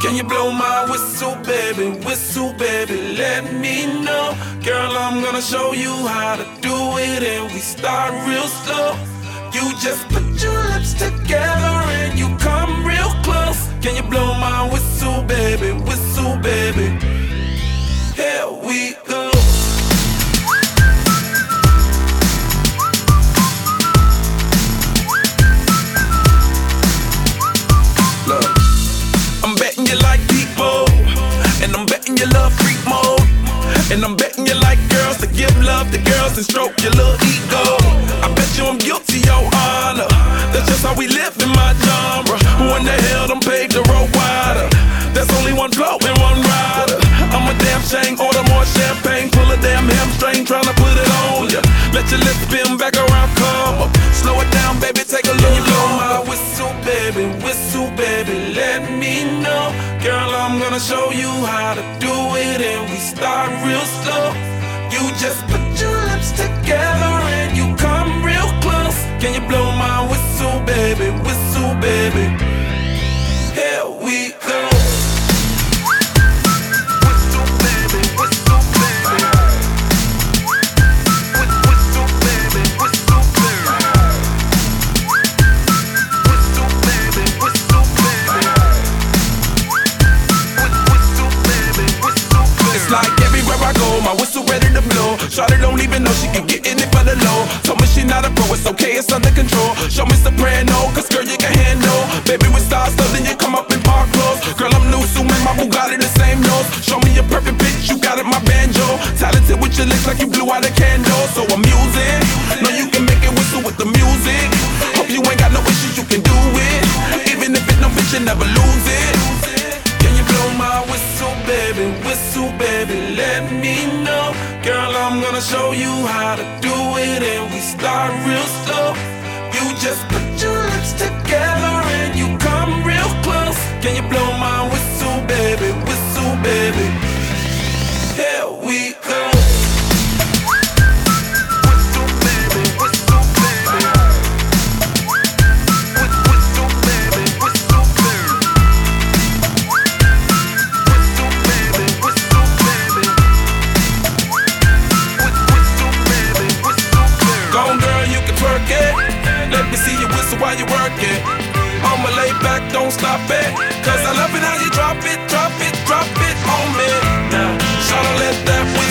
Can you blow my whistle, baby, let me know. Girl, I'm gonna show you how to do it, and we start real slow. You just put your lips together and you come real close. Can you blow my whistle, baby, here we go. Look, I'm betting you like people, and I'm betting you love freak mode, and I'm betting you like girls to give love to girls and stroke your little ego. I bet you I'm guilty, your honor. That's just how we live in my genre. Who in the hell done paved the road wider? There's only one flow and one rider. I'm a damn shame, order more champagne, pull a damn hamstring, tryna put it on ya. Let your lips spin back around, come up. Slow it down, baby, take a look. Blow my whistle, baby, let me know. Girl, I'm gonna show you how to do it, and we start real slow. You just put your lips together and you come real close. Can you blow my whistle, baby, here we go. My whistle ready to blow. Shawty don't even know she can get in it for the low. Told me she not a pro, it's okay, it's under control. Show me soprano, cause girl you can handle. Baby with stars, so then you come up in park clothes. Girl I'm new, so man, my Bugatti the same nose. Show me a perfect pitch, you got it, my banjo. Talented with your lips like you blew out a candle. So I'm using, know you can make it whistle with the music. Hope you ain't got no issues, you can do it. Even if it don't fit, you never lose it. Can you blow my whistle, baby, let me know. Girl, I'm gonna show you how to do it, and we start real slow. You just put your lips together and you come real close. Can you blow my whistle, baby, here we go. Let me see you whistle while you work it. I'ma lay back, don't stop it. Cause I love it how you drop it on me. Now, try to let that whistle